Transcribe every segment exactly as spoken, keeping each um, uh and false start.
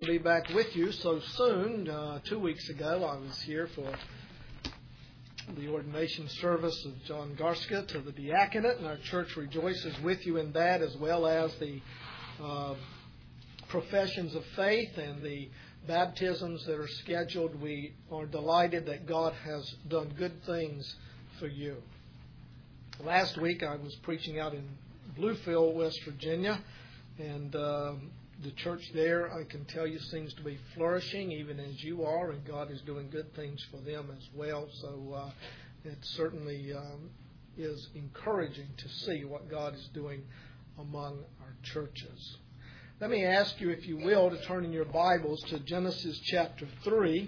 Be back with you so soon. Uh, two weeks ago, I was here for the ordination service of John Garska to the diaconate, and our church rejoices with you in that, as well as the uh, professions of faith and the baptisms that are scheduled. We are delighted that God has done good things for you. Last week, I was preaching out in Bluefield, West Virginia, and uh, the church there, I can tell you, seems to be flourishing, even as you are, and God is doing good things for them as well. So uh, it certainly um, is encouraging to see what God is doing among our churches. Let me ask you, if you will, to turn in your Bibles to Genesis chapter three.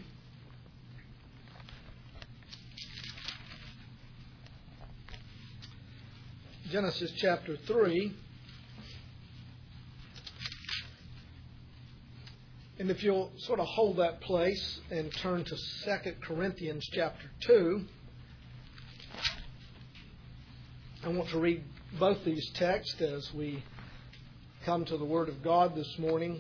Genesis chapter three. And if you'll sort of hold that place and turn to Second Corinthians chapter two, I want to read both these texts as we come to the Word of God this morning.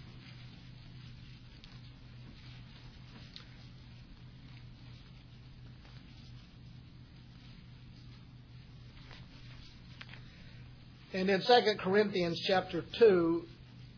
And in Second Corinthians chapter two,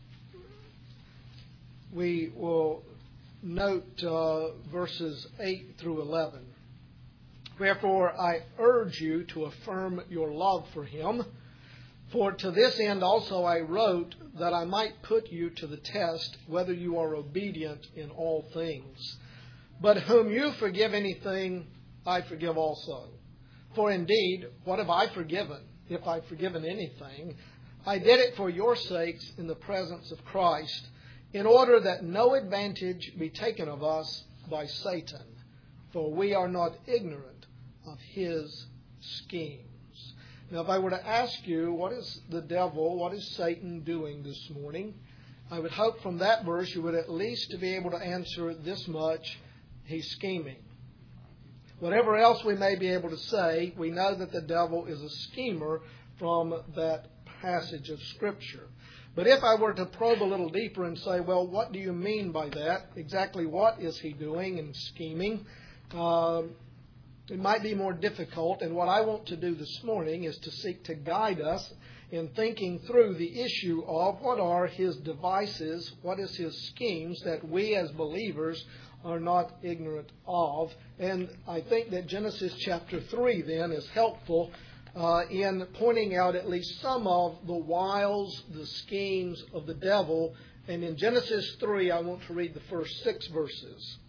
we will note uh, verses eight through eleven. Wherefore I urge you to affirm your love for him. For to this end also I wrote, that I might put you to the test, whether you are obedient in all things. But whom you forgive anything, I forgive also. For indeed, what have I forgiven? If I've forgiven anything, I did it for your sakes in the presence of Christ, in order that no advantage be taken of us by Satan, for we are not ignorant of his schemes. Now, if I were to ask you, what is the devil, what is Satan doing this morning? I would hope from that verse you would at least be able to answer this much: he's scheming. Whatever else we may be able to say, we know that the devil is a schemer from that passage of Scripture. But if I were to probe a little deeper and say, well, what do you mean by that? Exactly what is he doing and scheming? Uh, it might be more difficult. And what I want to do this morning is to seek to guide us in thinking through the issue of what are his devices, what is his schemes that we as believers are not ignorant of. And I think that Genesis chapter three then is helpful Uh, in pointing out at least some of the wiles, the schemes of the devil. And in Genesis three, I want to read the first six verses.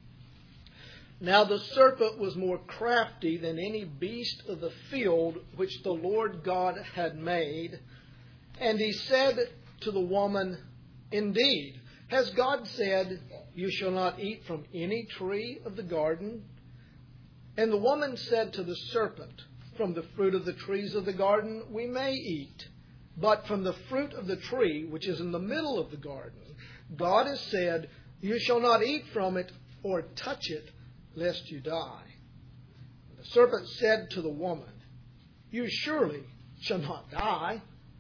Now the serpent was more crafty than any beast of the field which the Lord God had made. And he said to the woman, Indeed, has God said, You shall not eat from any tree of the garden? And the woman said to the serpent, From the fruit of the trees of the garden we may eat, but from the fruit of the tree which is in the middle of the garden, God has said, You shall not eat from it or touch it, lest you die. And the serpent said to the woman, You surely shall not die,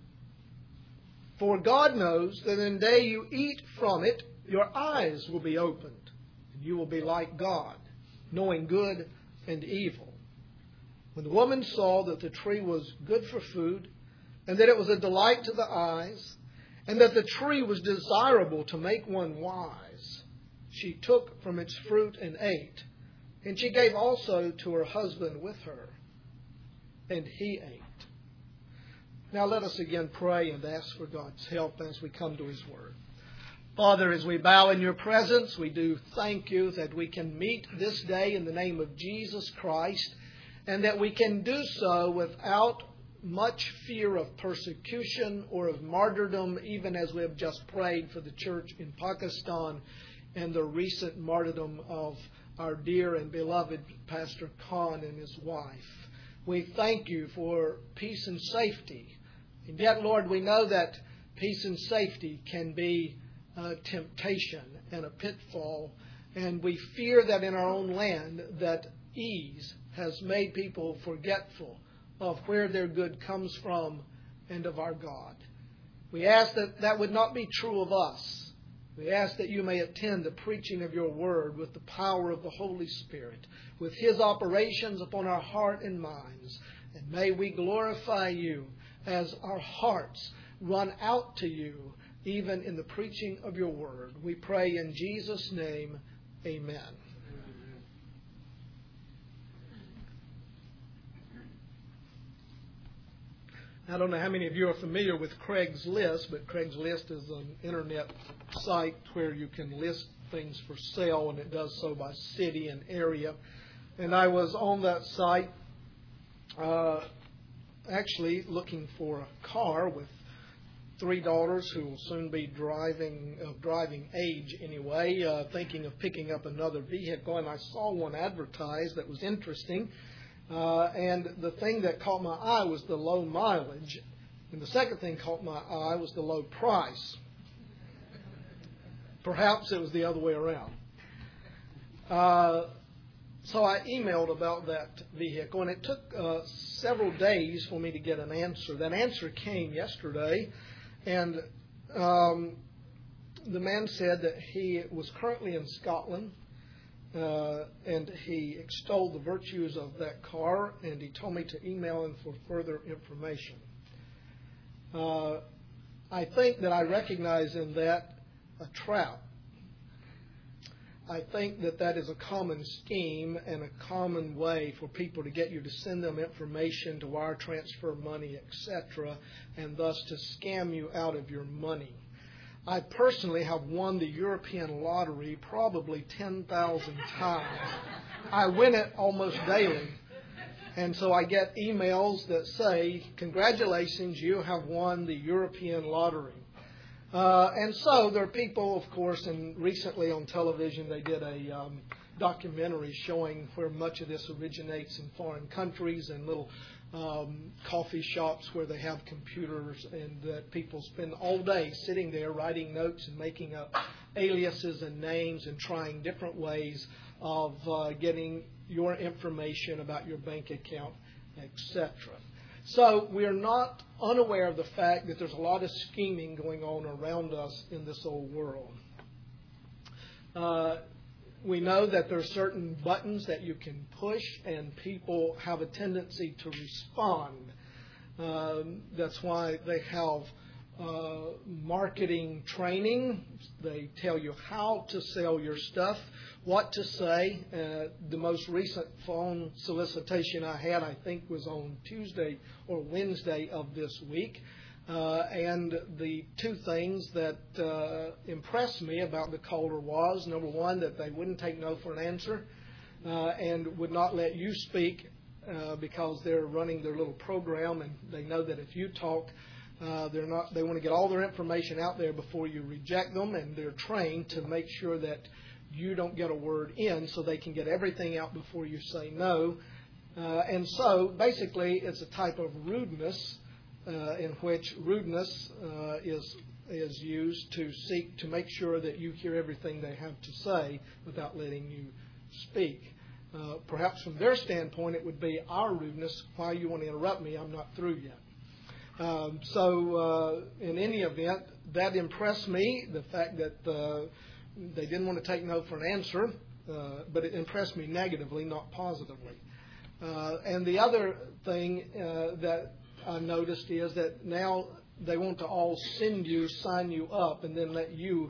for God knows that in the day you eat from it, your eyes will be opened, and you will be like God, knowing good and evil. When the woman saw that the tree was good for food, and that it was a delight to the eyes, and that the tree was desirable to make one wise, she took from its fruit and ate, and she gave also to her husband with her, and he ate. Now let us again pray and ask for God's help as we come to his word. Father, as we bow in your presence, we do thank you that we can meet this day in the name of Jesus Christ, and that we can do so without much fear of persecution or of martyrdom, even as we have just prayed for the church in Pakistan and the recent martyrdom of our dear and beloved Pastor Khan and his wife. We thank you for peace and safety. And yet, Lord, we know that peace and safety can be a temptation and a pitfall, and we fear that in our own land that ease has made people forgetful of where their good comes from and of our God. We ask that that would not be true of us, We ask that you may attend the preaching of your word with the power of the Holy Spirit, with his operations upon our heart and minds. And may we glorify you as our hearts run out to you, even in the preaching of your word. We pray in Jesus' name, amen. I don't know how many of you are familiar with Craigslist, but Craigslist is an internet site where you can list things for sale, and it does so by city and area. And I was on that site uh, actually looking for a car with three daughters who will soon be driving, of driving age anyway, uh, thinking of picking up another vehicle. And I saw one advertised that was interesting. Uh, and the thing that caught my eye was the low mileage. And the second thing caught my eye was the low price. Perhaps it was the other way around. Uh, so I emailed about that vehicle, and it took uh, several days for me to get an answer. That answer came yesterday, and um, the man said that he was currently in Scotland. Uh, and he extolled the virtues of that car, and he told me to email him for further information. Uh, I think that I recognize in that a trap. I think that that is a common scheme and a common way for people to get you to send them information, to wire transfer money, et cetera, and thus to scam you out of your money. I personally have won the European lottery probably ten thousand times. I win it almost daily. And so I get emails that say, congratulations, you have won the European lottery. Uh, and so there are people, of course, and recently on television they did a um, documentary showing where much of this originates in foreign countries and little Um, coffee shops where they have computers, and that people spend all day sitting there writing notes and making up aliases and names and trying different ways of uh, getting your information about your bank account, et cetera. So we are not unaware of the fact that there's a lot of scheming going on around us in this old world. Uh, We know that there are certain buttons that you can push, and people have a tendency to respond. Um, that's why they have uh, marketing training. They tell you how to sell your stuff, what to say. Uh, the most recent phone solicitation I had, I think, was on Tuesday or Wednesday of this week. Uh, and the two things that uh, impressed me about the caller was, number one, that they wouldn't take no for an answer uh, and would not let you speak uh, because they're running their little program, and they know that if you talk, uh, they're not. They want to get all their information out there before you reject them, and they're trained to make sure that you don't get a word in so they can get everything out before you say no. Uh, and so basically it's a type of rudeness Uh, in which rudeness uh, is is used to seek to make sure that you hear everything they have to say without letting you speak. Uh, perhaps from their standpoint, it would be our rudeness. Why you want to interrupt me? I'm not through yet. Um, so uh, in any event, that impressed me, the fact that uh, they didn't want to take no for an answer, uh, but it impressed me negatively, not positively. Uh, and the other thing uh, that I noticed is that now they want to all send you, sign you up, and then let you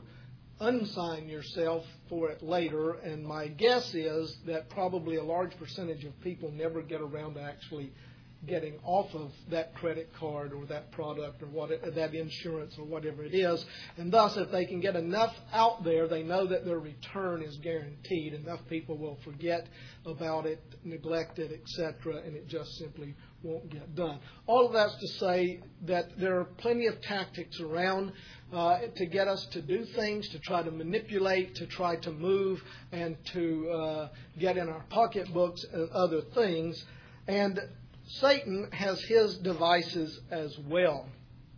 unsign yourself for it later. And my guess is that probably a large percentage of people never get around to actually getting off of that credit card or that product or what it, that insurance or whatever it is. And thus, if they can get enough out there, they know that their return is guaranteed. Enough people will forget about it, neglect it, et cetera, and it just simply won't get done. All of that's to say that there are plenty of tactics around uh, to get us to do things, to try to manipulate, to try to move, and to uh, get in our pocketbooks and other things. And Satan has his devices as well.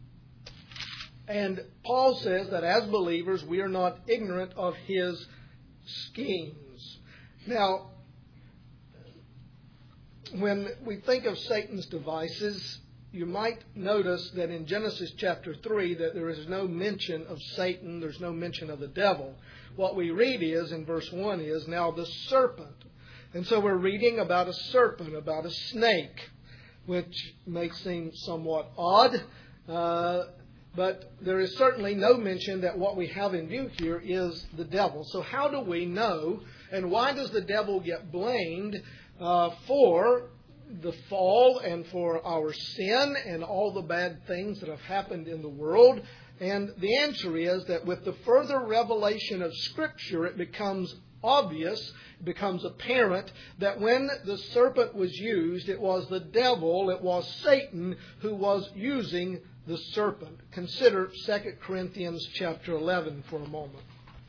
And Paul says that as believers, we are not ignorant of his schemes. Now, when we think of Satan's devices, you might notice that in Genesis chapter three that there is no mention of Satan, there's no mention of the devil. What we read is, in verse one is, now the serpent. And so we're reading about a serpent, about a snake, which may seem somewhat odd, uh, but there is certainly no mention that what we have in view here is the devil. So how do we know, and why does the devil get blamed uh, for the fall and for our sin and all the bad things that have happened in the world? And the answer is that with the further revelation of Scripture, it becomes obvious, it becomes apparent that when the serpent was used, it was the devil, it was Satan who was using the serpent. Consider Second Corinthians chapter eleven for a moment.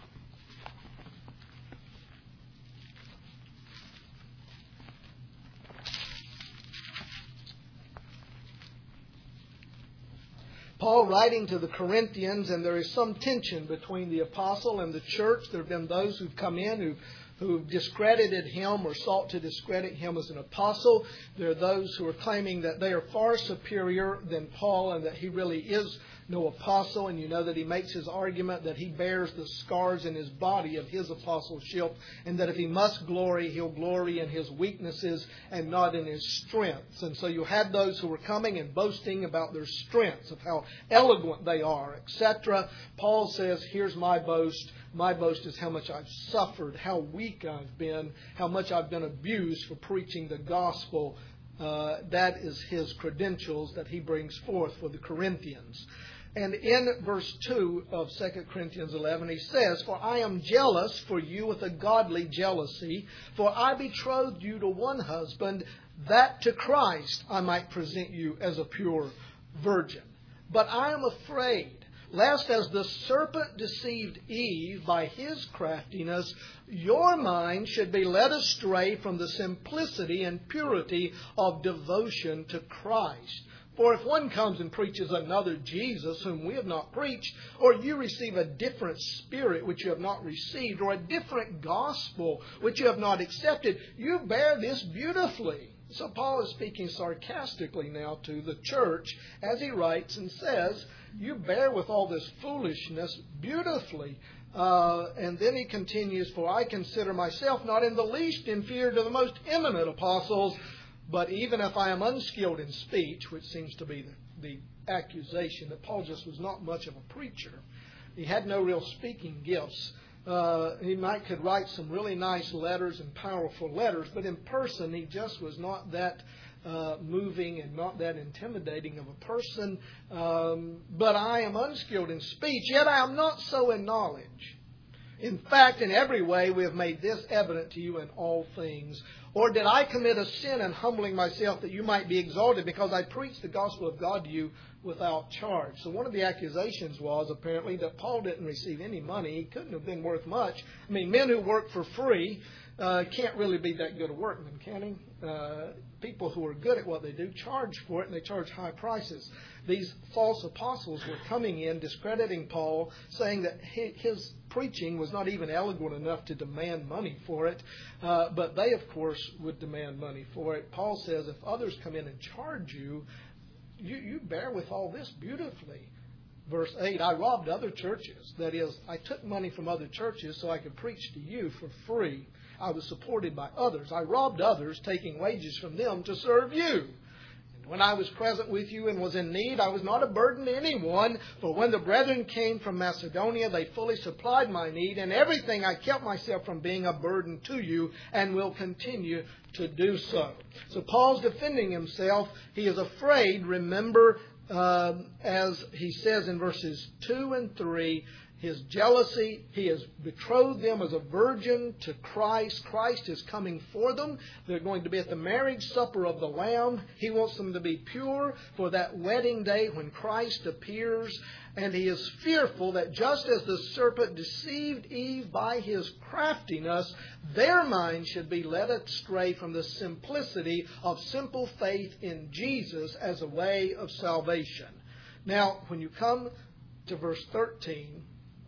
Paul writing to the Corinthians, and there is some tension between the apostle and the church. There have been those who've come in who've, who've discredited him or sought to discredit him as an apostle. There are those who are claiming that they are far superior than Paul and that he really is no apostle. And you know that he makes his argument that he bears the scars in his body of his apostleship, and that if he must glory, he'll glory in his weaknesses and not in his strengths. And so you had those who were coming and boasting about their strengths, of how eloquent they are, et cetera. Paul says, here's my boast. My boast is how much I've suffered, how weak I've been, how much I've been abused for preaching the gospel. Uh, that is his credentials that he brings forth for the Corinthians. And in verse two of Second Corinthians eleven, he says, for I am jealous for you with a godly jealousy, for I betrothed you to one husband, that to Christ I might present you as a pure virgin. But I am afraid, lest as the serpent deceived Eve by his craftiness, your mind should be led astray from the simplicity and purity of devotion to Christ. For if one comes and preaches another Jesus whom we have not preached, or you receive a different spirit which you have not received, or a different gospel which you have not accepted, you bear this beautifully. So Paul is speaking sarcastically now to the church as he writes and says, you bear with all this foolishness beautifully. Uh, and then he continues, for I consider myself not in the least inferior to the most eminent apostles, but even if I am unskilled in speech, which seems to be the, the accusation that Paul just was not much of a preacher. He had no real speaking gifts. Uh, he might could write some really nice letters and powerful letters, but in person he just was not that uh, moving and not that intimidating of a person. Um, but I am unskilled in speech, yet I am not so in knowledge. In fact, in every way we have made this evident to you in all things. Or did I commit a sin in humbling myself that you might be exalted because I preached the gospel of God to you without charge? So one of the accusations was apparently that Paul didn't receive any money. He couldn't have been worth much. I mean, men who work for free uh, can't really be that good a workman, can he? Uh, people who are good at what they do charge for it, and they charge high prices. These false apostles were coming in, discrediting Paul, saying that his preaching was not even eloquent enough to demand money for it. Uh, but they, of course, would demand money for it. Paul says, if others come in and charge you, you, you bear with all this beautifully. Verse eight, I robbed other churches. That is, I took money from other churches so I could preach to you for free. I was supported by others. I robbed others, taking wages from them to serve you. When I was present with you and was in need, I was not a burden to anyone. For when the brethren came from Macedonia, they fully supplied my need. And everything I kept myself from being a burden to you and will continue to do so. So Paul's defending himself. He is afraid, remember, uh, as he says in verses two and three, his jealousy, he has betrothed them as a virgin to Christ. Christ is coming for them. They're going to be at the marriage supper of the Lamb. He wants them to be pure for that wedding day when Christ appears. And he is fearful that just as the serpent deceived Eve by his craftiness, their minds should be led astray from the simplicity of simple faith in Jesus as a way of salvation. Now, when you come to verse thirteen,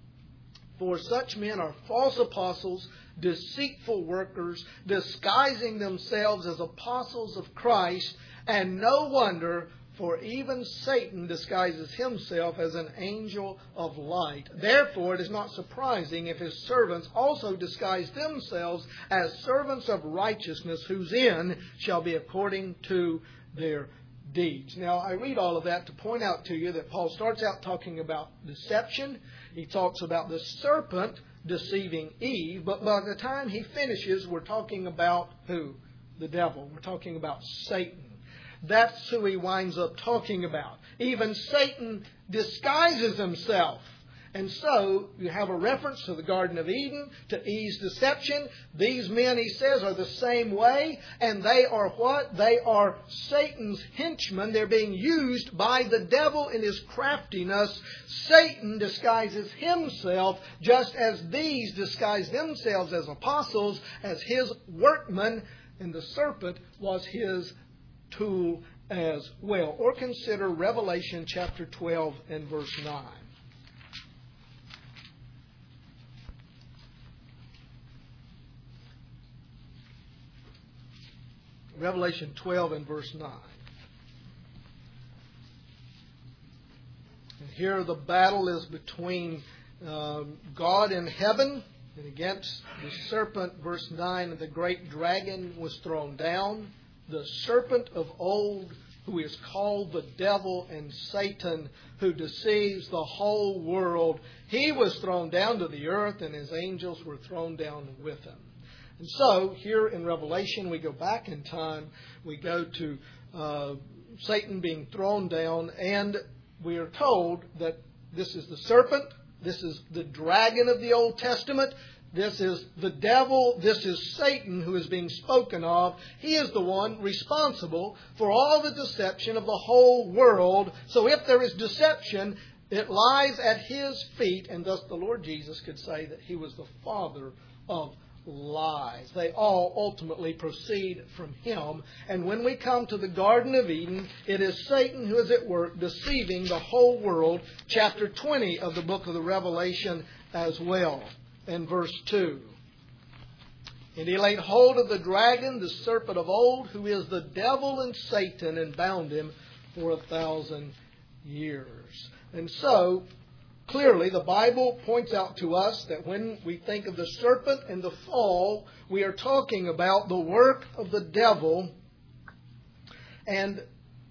for such men are false apostles, deceitful workers, disguising themselves as apostles of Christ, and no wonder, For even Satan disguises himself as an angel of light. Therefore, it is not surprising if his servants also disguise themselves as servants of righteousness, whose end shall be according to their deeds. Now, I read all of that to point out to you that Paul starts out talking about deception. He talks about the serpent deceiving Eve. But by the time he finishes, we're talking about who? The devil. We're talking about Satan. That's who he winds up talking about. Even Satan disguises himself. And so you have a reference to the Garden of Eden, to Eve's deception. These men, he says, are the same way. And they are what? They are Satan's henchmen. They're being used by the devil in his craftiness. Satan disguises himself just as these disguise themselves as apostles, as his workmen. And the serpent was his tool as well. Or consider Revelation chapter twelve and verse nine. Revelation twelve and verse nine. And here the battle is between um, God in heaven and against the serpent. Verse nine, the great dragon was thrown down, the serpent of old, who is called the devil and Satan, who deceives the whole world. He was thrown down to the earth, and his angels were thrown down with him. And so, here in Revelation, we go back in time. We go to uh, Satan being thrown down, and we are told that this is the serpent, this is the dragon of the Old Testament, this is the devil, this is Satan who is being spoken of. He is the one responsible for all the deception of the whole world. So if there is deception, it lies at his feet, and thus the Lord Jesus could say that he was the father of lies. They all ultimately proceed from him. And when we come to the Garden of Eden, it is Satan who is at work deceiving the whole world. Chapter twenty of the book of the Revelation as well. And verse two. And he laid hold of the dragon, the serpent of old, who is the devil and Satan, and bound him for a thousand years. And so, clearly, the Bible points out to us that when we think of the serpent and the fall, we are talking about the work of the devil. And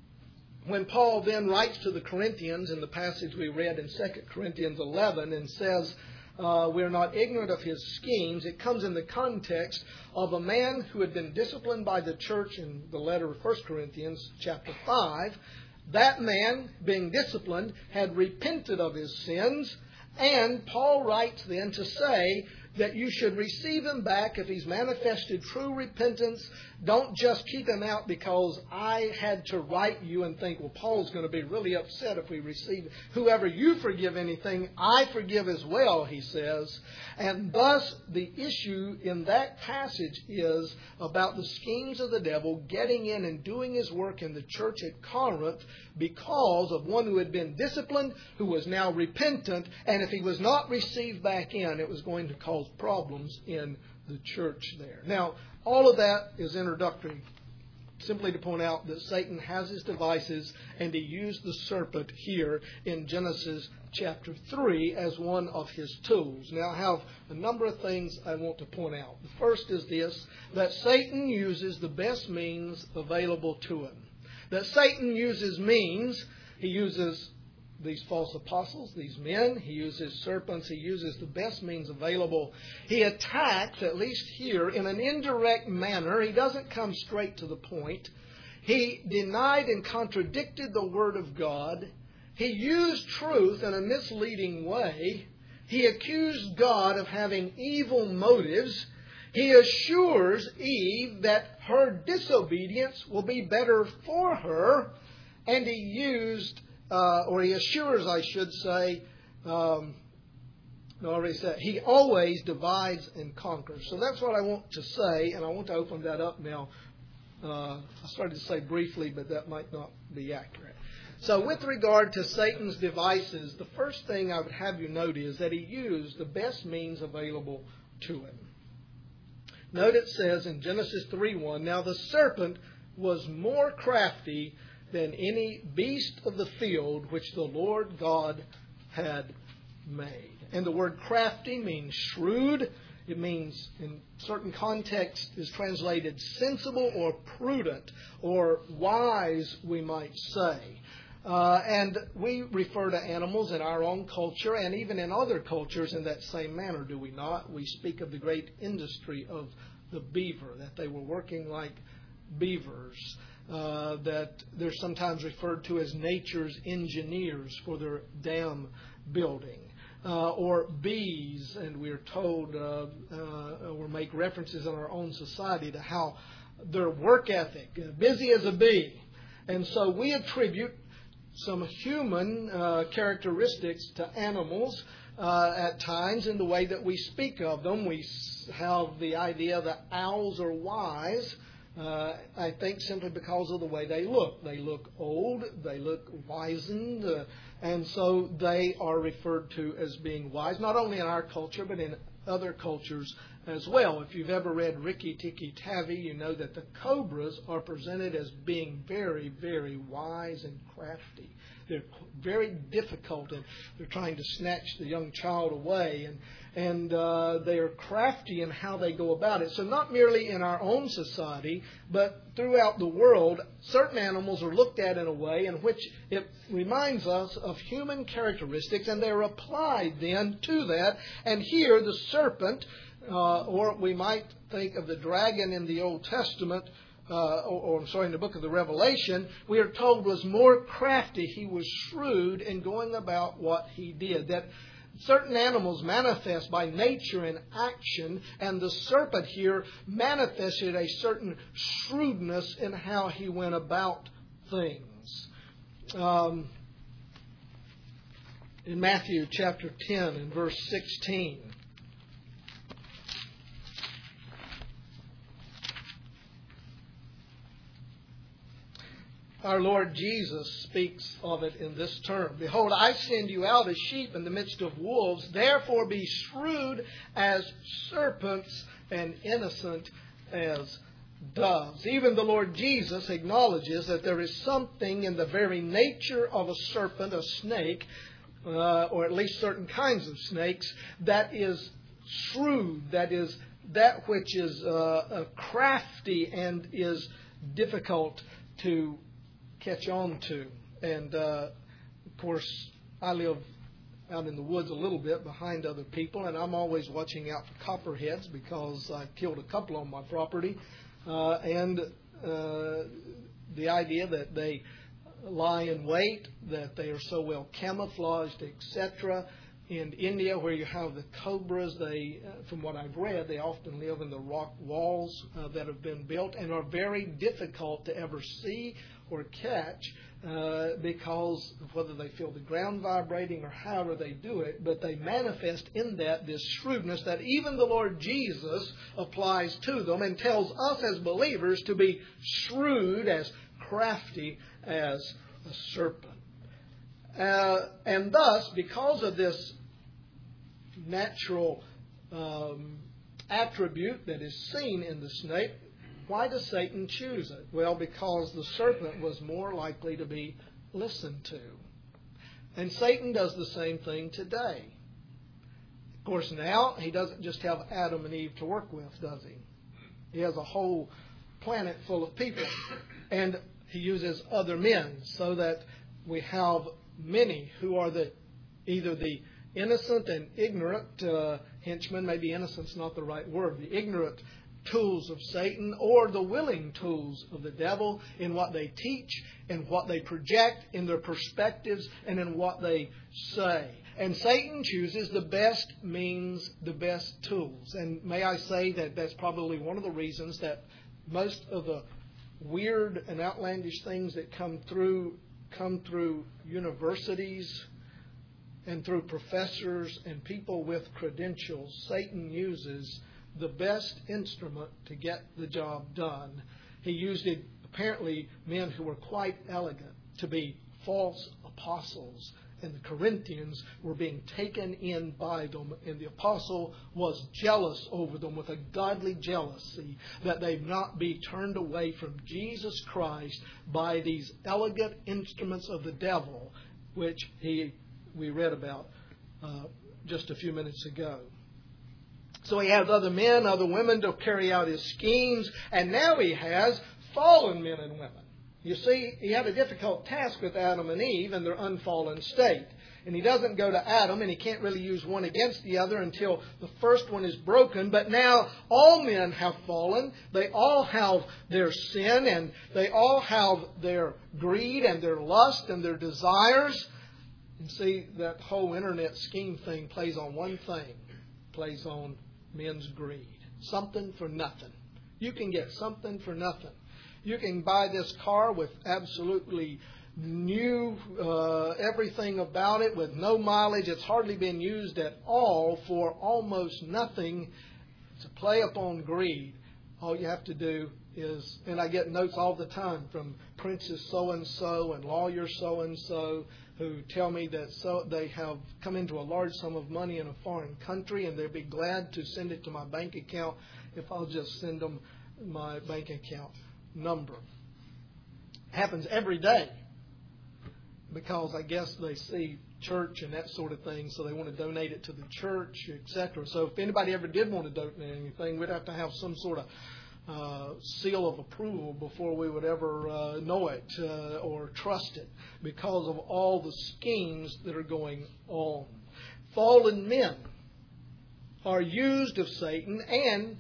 when Paul then writes to the Corinthians in the passage we read in Second Corinthians eleven and says, uh, we're not ignorant of his schemes, it comes in the context of a man who had been disciplined by the church in the letter of First Corinthians chapter five. That man, being disciplined, had repented of his sins, and Paul writes then to say that you should receive him back if he's manifested true repentance. Don't just keep him out because I had to write you and think, well, Paul's going to be really upset if we receive whoever you forgive anything, I forgive as well, he says. And thus the issue in that passage is about the schemes of the devil getting in and doing his work in the church at Corinth because of one who had been disciplined, who was now repentant, and if he was not received back in, it was going to cause problems in the church there. Now, all of that is introductory, simply to point out that Satan has his devices, and he used the serpent here in Genesis chapter three as one of his tools. Now, I have a number of things I want to point out. The first is this, that Satan uses the best means available to him. That Satan uses means, he uses these false apostles, these men, he uses serpents, he uses the best means available. He attacks, at least here, in an indirect manner. He doesn't come straight to the point. He denied and contradicted the Word of God. He used truth in a misleading way. He accused God of having evil motives. He assures Eve that her disobedience will be better for her. And he used Uh, or he assures, I should say, um, no, I already said, he always divides and conquers. So that's what I want to say, and I want to open that up now. Uh, I started to say briefly, but that might not be accurate. So with regard to Satan's devices, the first thing I would have you note is that he used the best means available to him. Note it says in Genesis three one, now the serpent was more crafty than any beast of the field which the Lord God had made. And the word crafty means shrewd. It means, in certain contexts, is translated sensible or prudent or wise, we might say. Uh, and we refer to animals in our own culture and even in other cultures in that same manner, do we not? We speak of the great industry of the beaver, that they were working like beavers, uh, that they're sometimes referred to as nature's engineers for their dam building. Uh, or bees, and we're told, uh, uh, or make references in our own society to how their work ethic, uh, busy as a bee. And so we attribute some human uh, characteristics to animals uh, at times in the way that we speak of them. We have the idea that owls are wise, uh, I think simply because of the way they look. They look old, they look wizened, uh, and so they are referred to as being wise, not only in our culture, but in other cultures as well. If you've ever read Rikki Tikki Tavi, you know that the cobras are presented as being very, very wise and crafty. They're very difficult, and they're trying to snatch the young child away, and and uh, they are crafty in how they go about it. So not merely in our own society, but throughout the world, certain animals are looked at in a way in which it reminds us of human characteristics, and they're applied then to that. And here, the serpent, uh, or we might think of the dragon in the Old Testament, Uh, or, or I'm sorry, in the book of the Revelation, we are told was more crafty. He was shrewd in going about what he did. That certain animals manifest by nature and action, and the serpent here manifested a certain shrewdness in how he went about things. Um, in Matthew chapter ten and verse sixteen. Our Lord Jesus speaks of it in this term. Behold, I send you out as sheep in the midst of wolves. Therefore be shrewd as serpents and innocent as doves. Even the Lord Jesus acknowledges that there is something in the very nature of a serpent, a snake, uh, or at least certain kinds of snakes, that is shrewd, that is that which is uh, uh, crafty and is difficult to catch on to. And uh, of course, I live out in the woods a little bit behind other people, and I'm always watching out for copperheads because I've killed a couple on my property. Uh, and uh, the idea that they lie in wait, that they are so well camouflaged, et cetera. In India, where you have the cobras, they, uh, from what I've read, they often live in the rock walls uh, that have been built and are very difficult to ever see or catch uh, because of whether they feel the ground vibrating or however they do it, but they manifest in that this shrewdness that even the Lord Jesus applies to them and tells us as believers to be shrewd, as crafty as a serpent. Uh, and thus, because of this natural um, attribute that is seen in the snake, why does Satan choose it? Well, because the serpent was more likely to be listened to. And Satan does the same thing today. Of course, now he doesn't just have Adam and Eve to work with, does he? He has a whole planet full of people. And he uses other men so that we have many who are the either the innocent and ignorant uh, henchmen, maybe innocent's not the right word, the ignorant tools of Satan, or the willing tools of the devil in what they teach, in what they project, in their perspectives, and in what they say. And Satan chooses the best means, the best tools. And may I say that that's probably one of the reasons that most of the weird and outlandish things that come through come through universities and through professors and people with credentials. Satan uses the best instrument to get the job done. He used it, apparently men who were quite elegant, to be false apostles and the Corinthians were being taken in by them, and the apostle was jealous over them with a godly jealousy that they not be turned away from Jesus Christ by these elegant instruments of the devil, which he we read about uh, just a few minutes ago. So he has other men, other women to carry out his schemes, and now he has fallen men and women. You see, he had a difficult task with Adam and Eve in their unfallen state. And he doesn't go to Adam, and he can't really use one against the other until the first one is broken. But now all men have fallen. They all have their sin, and they all have their greed and their lust and their desires. And see, that whole internet scheme thing plays on one thing. Plays on men's greed. Something for nothing. You can get something for nothing. You can buy this car with absolutely new uh, everything about it with no mileage. It's hardly been used at all for almost nothing. It's a play upon greed. All you have to do is, and I get notes all the time from princes so-and-so and lawyers so-and-so who tell me that so they have come into a large sum of money in a foreign country, and they'd be glad to send it to my bank account if I'll just send them my bank account number. Happens every day because I guess they see church and that sort of thing, so they want to donate it to the church, et cetera. So if anybody ever did want to donate anything, we'd have to have some sort of uh, seal of approval before we would ever uh, know it uh, or trust it, because of all the schemes that are going on. Fallen men are used of Satan, and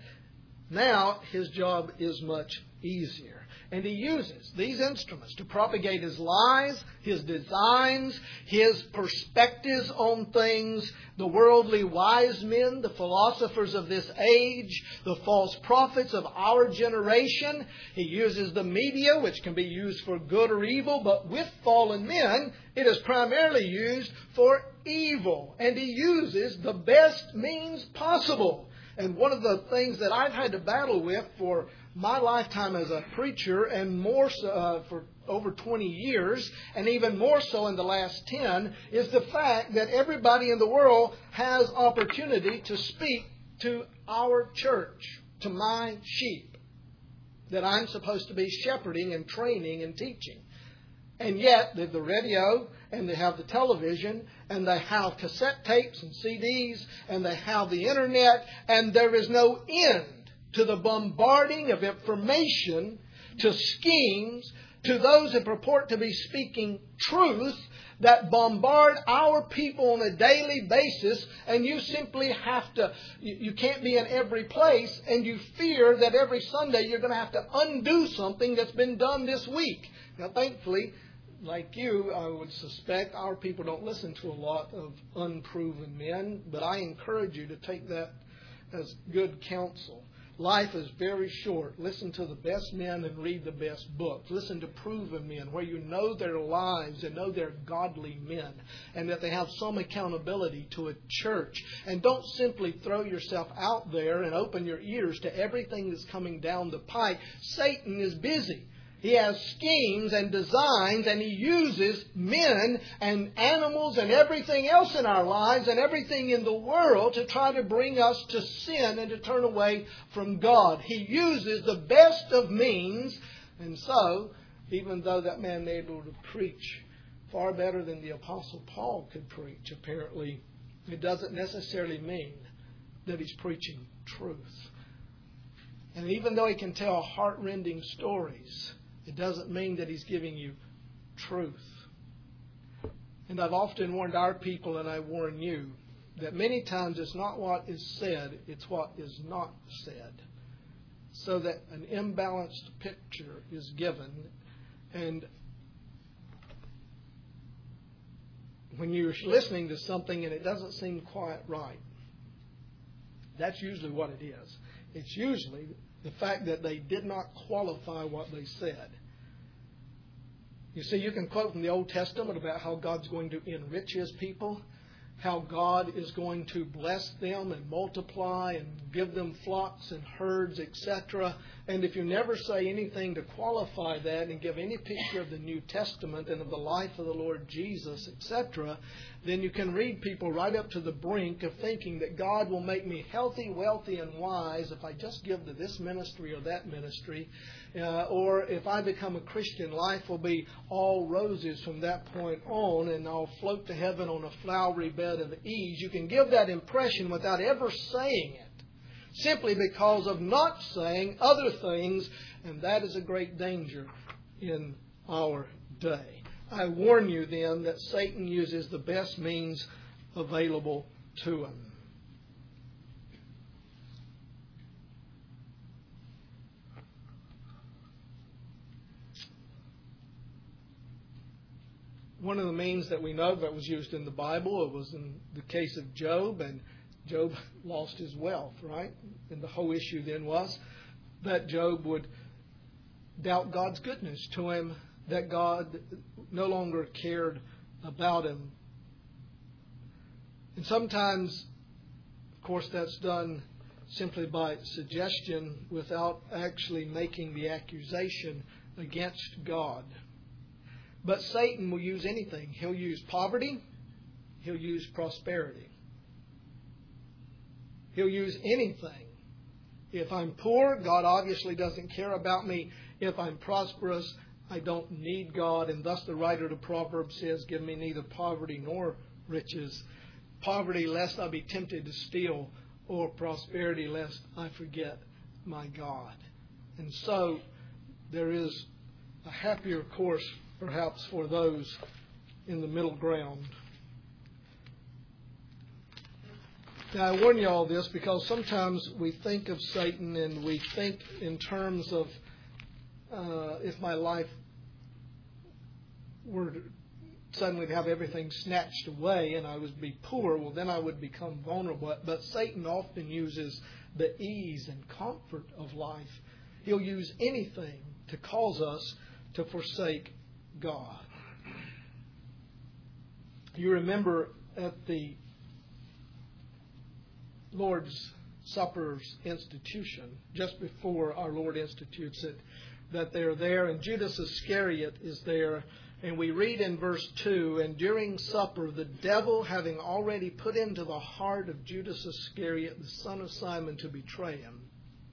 now his job is much easier. And he uses these instruments to propagate his lies, his designs, his perspectives on things. The worldly wise men, the philosophers of this age, the false prophets of our generation. He uses the media, which can be used for good or evil, but with fallen men, it is primarily used for evil. And he uses the best means possible. And one of the things that I've had to battle with for my lifetime as a preacher, and more so uh, for over twenty years, and even more so in the last ten, is the fact that everybody in the world has opportunity to speak to our church, to my sheep, that I'm supposed to be shepherding and training and teaching. And yet, they have the radio, and they have the television, and they have cassette tapes and C Ds, and they have the internet, and there is no end to the bombarding of information, to schemes, to those that purport to be speaking truth, that bombard our people on a daily basis, and you simply have to, you can't be in every place, and you fear that every Sunday you're going to have to undo something that's been done this week. Now, thankfully, like you, I would suspect our people don't listen to a lot of unproven men, but I encourage you to take that as good counsel. Life is very short. Listen to the best men and read the best books. Listen to proven men where you know their lives and know they're godly men, and that they have some accountability to a church. And don't simply throw yourself out there and open your ears to everything that's coming down the pike. Satan is busy. He has schemes and designs, and he uses men and animals and everything else in our lives and everything in the world to try to bring us to sin and to turn away from God. He uses the best of means, and so, even though that man may be able to preach far better than the Apostle Paul could preach, apparently, it doesn't necessarily mean that he's preaching truth. And even though he can tell heart-rending stories, it doesn't mean that he's giving you truth. And I've often warned our people, and I warn you, that many times it's not what is said, it's what is not said. So that an imbalanced picture is given. And when you're listening to something and it doesn't seem quite right, that's usually what it is. It's usually the fact that they did not qualify what they said. You see, you can quote from the Old Testament about how God's going to enrich His people. how God is going to bless them and multiply and give them flocks and herds, et cetera. And if you never say anything to qualify that and give any picture of the New Testament and of the life of the Lord Jesus, et cetera, then you can read people right up to the brink of thinking that God will make me healthy, wealthy, and wise if I just give to this ministry or that ministry. Uh, or if I become a Christian, life will be all roses from that point on, and I'll float to heaven on a flowery bed of ease. You can give that impression without ever saying it, simply because of not saying other things, and that is a great danger in our day. I warn you then that Satan uses the best means available to him. One of the means that we know that was used in the Bible, it was in the case of Job, and Job lost his wealth, right? And the whole issue then was that Job would doubt God's goodness to him, that God no longer cared about him. And sometimes, of course, that's done simply by suggestion without actually making the accusation against God. But Satan will use anything. He'll use poverty. He'll use prosperity. He'll use anything. If I'm poor, God obviously doesn't care about me. If I'm prosperous, I don't need God. And thus the writer of the Proverbs says, give me neither poverty nor riches. Poverty lest I be tempted to steal, or prosperity lest I forget my God. And so there is a happier course perhaps for those in the middle ground. Now, I warn you all this because sometimes we think of Satan and we think in terms of uh, if my life were to suddenly to have everything snatched away and I would be poor, well, then I would become vulnerable. But Satan often uses the ease and comfort of life. He'll use anything to cause us to forsake God. You remember at the Lord's Supper's institution, just before our Lord institutes it, that they're there, and Judas Iscariot is there. And we read in verse two, and during supper, the devil having already put into the heart of Judas Iscariot, the son of Simon, to betray him.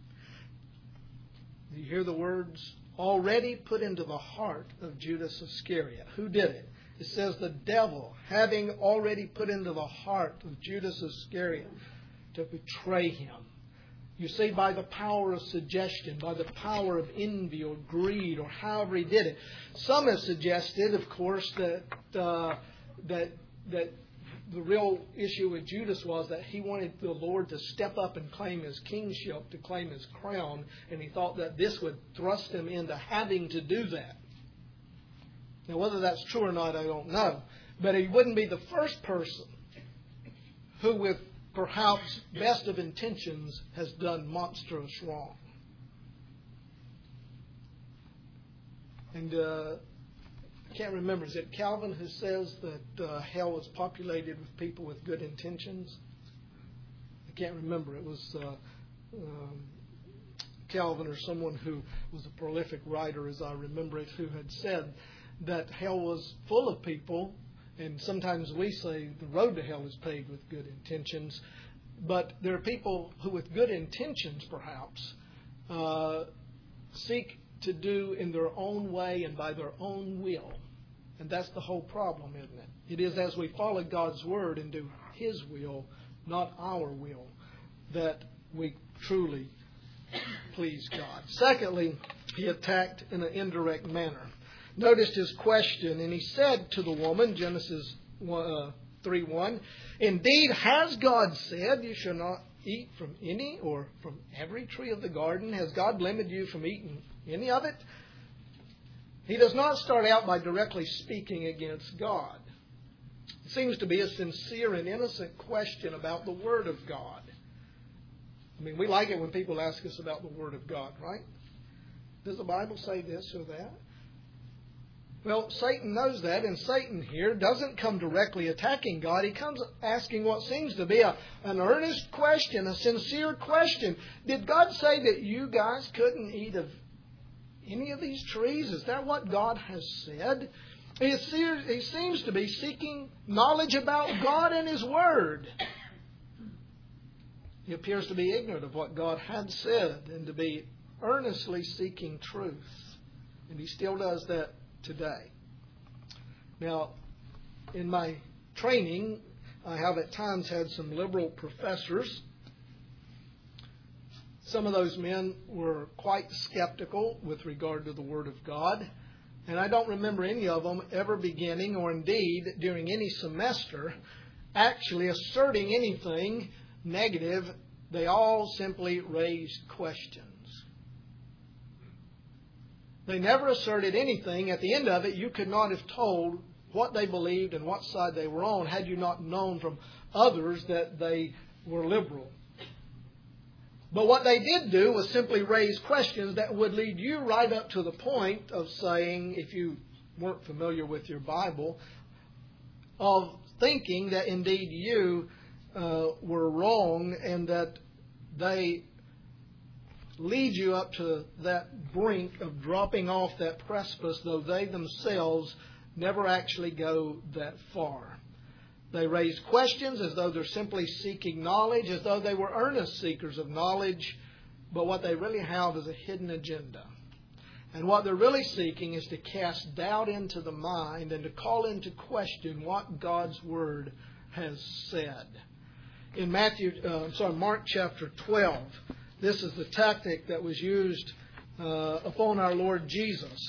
Do you hear the words? Already put into the heart of Judas Iscariot. Who did it? It says the devil, having already put into the heart of Judas Iscariot to betray him. You see, by the power of suggestion, by the power of envy or greed, or however he did it. Some have suggested, of course, that uh, that that the real issue with Judas was that he wanted the Lord to step up and claim his kingship, to claim his crown, and he thought that this would thrust him into having to do that. Now, whether that's true or not, I don't know. But he wouldn't be the first person who, with perhaps best of intentions, has done monstrous wrong. And uh, I can't remember. Is it Calvin who says that uh, hell is populated with people with good intentions? I can't remember. It was uh, um, Calvin or someone who was a prolific writer, as I remember it, who had said that hell was full of people. And sometimes we say the road to hell is paved with good intentions. But there are people who, with good intentions, perhaps, uh, seek to do in their own way and by their own will. And that's the whole problem, isn't it? It is as we follow God's Word and do His will, not our will, that we truly please God. Secondly, he attacked in an indirect manner. Noticed his question, and he said to the woman, Genesis three one, indeed, has God said you shall not eat from any or from every tree of the garden? Has God limited you from eating any of it? He does not start out by directly speaking against God. It seems to be a sincere and innocent question about the Word of God. I mean, we like it when people ask us about the Word of God, right? Does the Bible say this or that? Well, Satan knows that, and Satan here doesn't come directly attacking God. He comes asking what seems to be a, an earnest question, a sincere question. Did God say that you guys couldn't eat of any of these trees? Is that what God has said? He, is, he seems to be seeking knowledge about God and His Word. He appears to be ignorant of what God had said and to be earnestly seeking truth. And he still does that today. Now, in my training, I have at times had some liberal professors. Some of those men were quite skeptical with regard to the Word of God. And I don't remember any of them ever beginning, or indeed during any semester, actually asserting anything negative. They all simply raised questions. They never asserted anything. At the end of it, you could not have told what they believed and what side they were on had you not known from others that they were liberal. But what they did do was simply raise questions that would lead you right up to the point of saying, if you weren't familiar with your Bible, of thinking that indeed you uh, were wrong and that they lead you up to that brink of dropping off that precipice, though they themselves never actually go that far. They raise questions as though they're simply seeking knowledge, as though they were earnest seekers of knowledge, but what they really have is a hidden agenda. And what they're really seeking is to cast doubt into the mind and to call into question what God's Word has said. In Matthew, uh, I'm sorry, Mark chapter twelve, this is the tactic that was used uh, upon our Lord Jesus.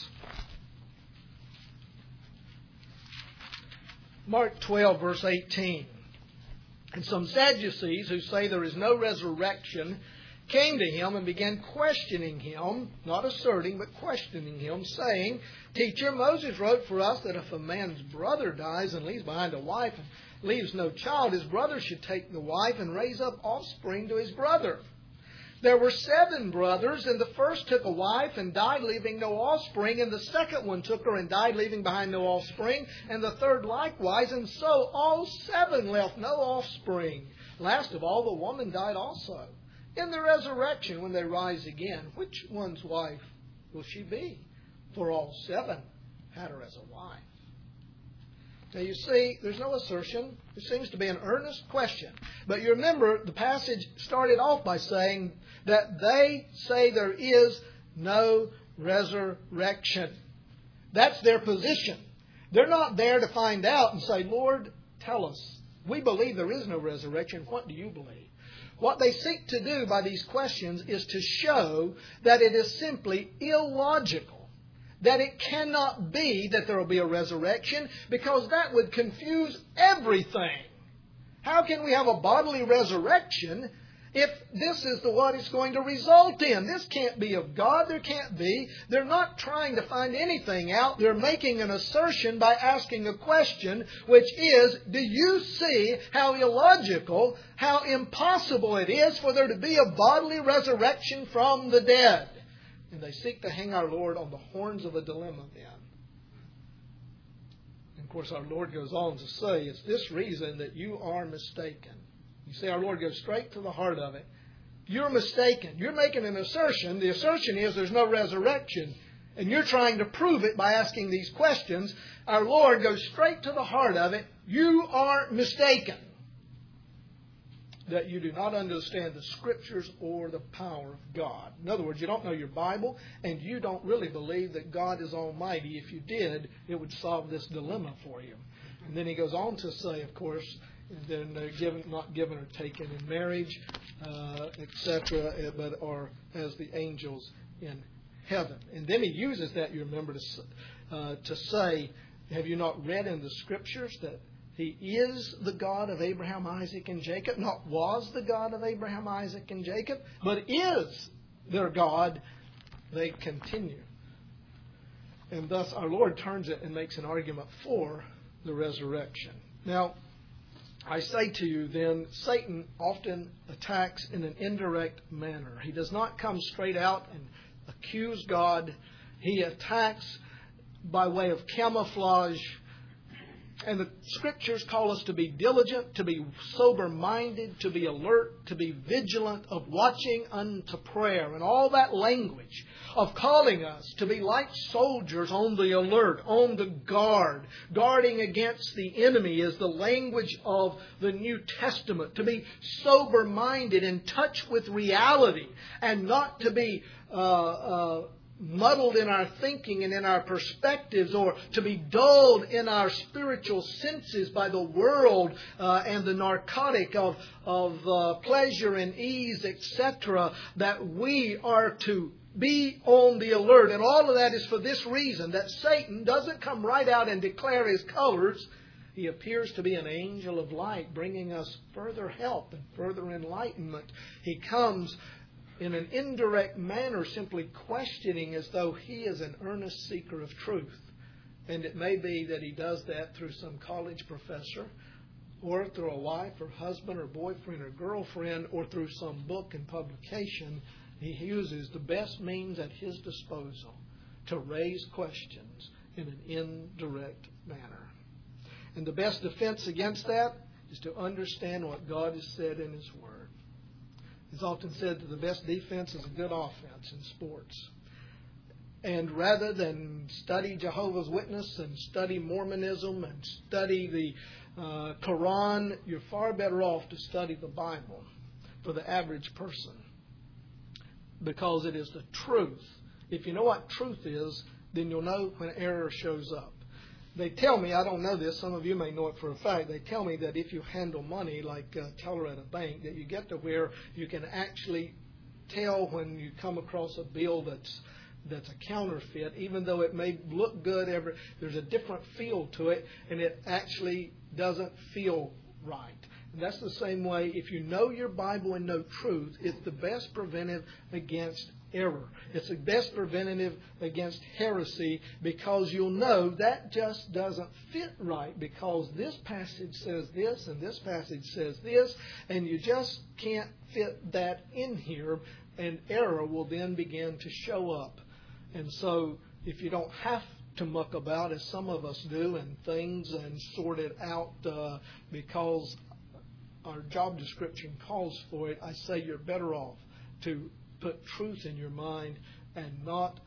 Mark twelve, verse eighteen. And some Sadducees who say there is no resurrection came to him and began questioning him, not asserting, but questioning him, saying, Teacher, Moses wrote for us that if a man's brother dies and leaves behind a wife and leaves no child, his brother should take the wife and raise up offspring to his brother. There were seven brothers, and the first took a wife and died, leaving no offspring, and the second one took her and died, leaving behind no offspring, and the third likewise, and so all seven left no offspring. Last of all, the woman died also. In the resurrection, when they rise again, which one's wife will she be? For all seven had her as a wife. Now you see, there's no assertion. It seems to be an earnest question. But you remember, the passage started off by saying that they say there is no resurrection. That's their position. They're not there to find out and say, Lord, tell us. We believe there is no resurrection. What do you believe? What they seek to do by these questions is to show that it is simply illogical. That it cannot be that there will be a resurrection, because that would confuse everything. How can we have a bodily resurrection if this is the what it's going to result in? This can't be of God. There can't be. They're not trying to find anything out. They're making an assertion by asking a question, which is, do you see how illogical, how impossible it is for there to be a bodily resurrection from the dead? And they seek to hang our Lord on the horns of a dilemma then. And of course, our Lord goes on to say, it's this reason that you are mistaken. You see, our Lord goes straight to the heart of it. You're mistaken. You're making an assertion. The assertion is there's no resurrection. And you're trying to prove it by asking these questions. Our Lord goes straight to the heart of it. You are mistaken. That you do not understand the Scriptures or the power of God. In other words, you don't know your Bible, and you don't really believe that God is Almighty. If you did, it would solve this dilemma for you. And then he goes on to say, of course, then they're given, not given or taken in marriage, uh, et cetera, but are as the angels in heaven. And then he uses that, you remember, to, uh, to say, have you not read in the Scriptures that He is the God of Abraham, Isaac, and Jacob? Not was the God of Abraham, Isaac, and Jacob, but is their God. They continue. And thus our Lord turns it and makes an argument for the resurrection. Now, I say to you then, Satan often attacks in an indirect manner. He does not come straight out and accuse God. He attacks by way of camouflage. And the Scriptures call us to be diligent, to be sober-minded, to be alert, to be vigilant, of watching unto prayer. And all that language of calling us to be like soldiers on the alert, on the guard, guarding against the enemy is the language of the New Testament. To be sober-minded, in touch with reality, and not to be uh, uh, muddled in our thinking and in our perspectives, or to be dulled in our spiritual senses by the world uh, and the narcotic of, of uh, pleasure and ease, et cetera, that we are to be on the alert. And all of that is for this reason, that Satan doesn't come right out and declare his colors. He appears to be an angel of light, bringing us further help and further enlightenment. He comes in an indirect manner, simply questioning as though he is an earnest seeker of truth. And it may be that he does that through some college professor, or through a wife or husband or boyfriend or girlfriend, or through some book and publication. He uses the best means at his disposal to raise questions in an indirect manner. And the best defense against that is to understand what God has said in His Word. It's often said that the best defense is a good offense in sports. And rather than study Jehovah's Witness and study Mormonism and study the uh, Quran, you're far better off to study the Bible for the average person, because it is the truth. If you know what truth is, then you'll know when error shows up. They tell me, I don't know this, some of you may know it for a fact, they tell me that if you handle money like a teller at a bank, that you get to where you can actually tell when you come across a bill that's that's a counterfeit, even though it may look good, every, there's a different feel to it, and it actually doesn't feel right. And that's the same way, if you know your Bible and know truth, it's the best preventive against error. It's the best preventative against heresy, because you'll know that just doesn't fit right, because this passage says this and this passage says this, and you just can't fit that in here, and error will then begin to show up. And so if you don't have to muck about, as some of us do, and things and sort it out uh, because our job description calls for it, I say you're better off to put truth in your mind and not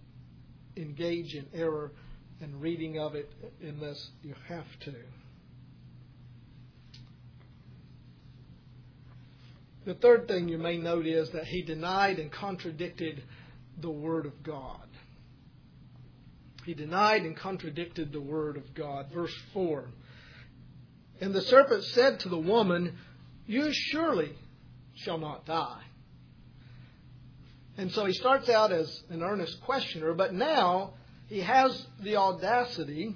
engage in error and reading of it unless you have to. The third thing you may note is that he denied and contradicted the Word of God. He denied and contradicted the Word of God. Verse four. And the serpent said to the woman, "You surely shall not die." And so he starts out as an earnest questioner, but now he has the audacity,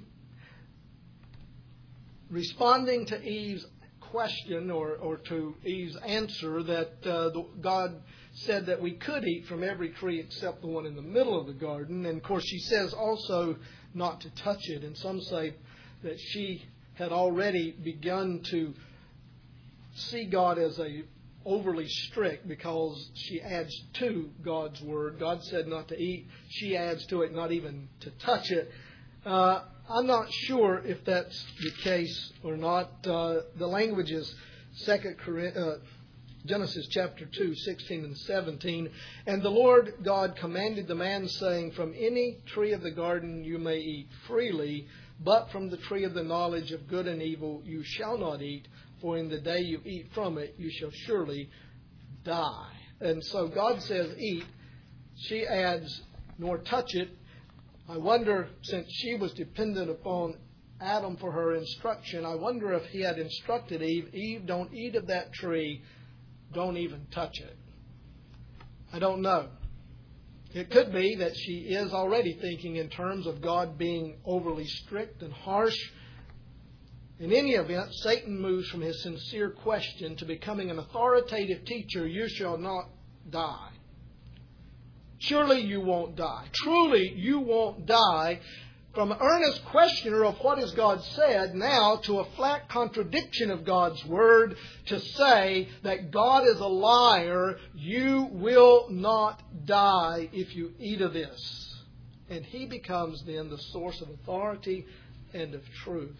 responding to Eve's question or, or to Eve's answer, that uh, the, God said that we could eat from every tree except the one in the middle of the garden. And of course she says also not to touch it. And some say that she had already begun to see God as a overly strict, because she adds to God's word. God said not to eat. She adds to it not even to touch it. Uh, I'm not sure if that's the case or not. Uh, the language is Second uh, Genesis chapter two, sixteen and seventeen. And the Lord God commanded the man, saying, "From any tree of the garden you may eat freely, but from the tree of the knowledge of good and evil you shall not eat. For in the day you eat from it, you shall surely die." And so God says eat. She adds, nor touch it. I wonder, since she was dependent upon Adam for her instruction, I wonder if he had instructed Eve, Eve, don't eat of that tree, don't even touch it. I don't know. It could be that she is already thinking in terms of God being overly strict and harsh. In any event, Satan moves from his sincere question to becoming an authoritative teacher. You shall not die. Surely you won't die. Truly you won't die. From an earnest questioner of what has God said, now to a flat contradiction of God's word, to say that God is a liar. You will not die if you eat of this. And He becomes then the source of authority and of truth.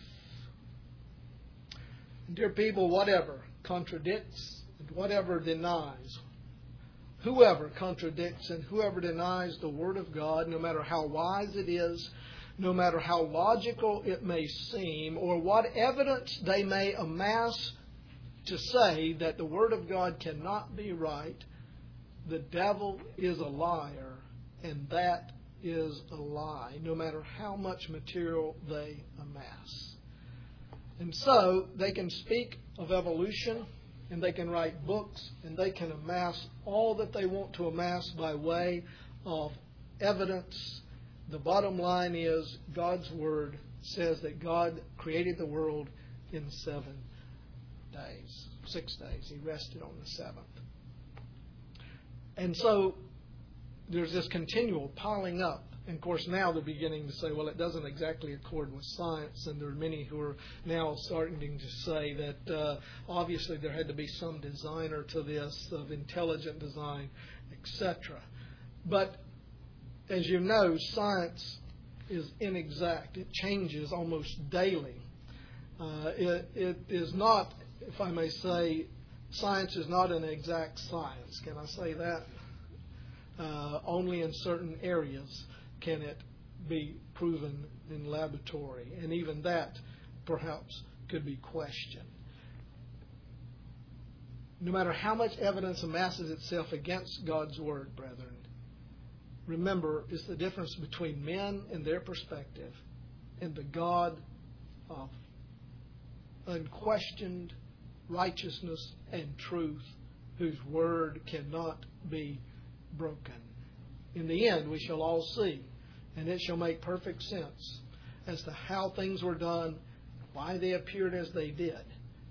Dear people, whatever contradicts and whatever denies, whoever contradicts and whoever denies the Word of God, no matter how wise it is, no matter how logical it may seem, or what evidence they may amass to say that the Word of God cannot be right, the devil is a liar, and that is a lie, no matter how much material they amass. And so they can speak of evolution, and they can write books, and they can amass all that they want to amass by way of evidence. The bottom line is God's Word says that God created the world in seven days, six days. He rested on the seventh. And so there's this continual piling up. And of course, now they're beginning to say, well, it doesn't exactly accord with science. And there are many who are now starting to say that uh, obviously there had to be some designer to this, of intelligent design, et cetera. But as you know, science is inexact. It changes almost daily. Uh, it, it is not, if I may say, science is not an exact science. Can I say that? Uh, only in certain areas can it be proven in laboratory. And even that, perhaps, could be questioned. No matter how much evidence amasses itself against God's Word, brethren, remember, it's the difference between men and their perspective and the God of unquestioned righteousness and truth, whose Word cannot be broken. In the end, we shall all see, and it shall make perfect sense as to how things were done, why they appeared as they did.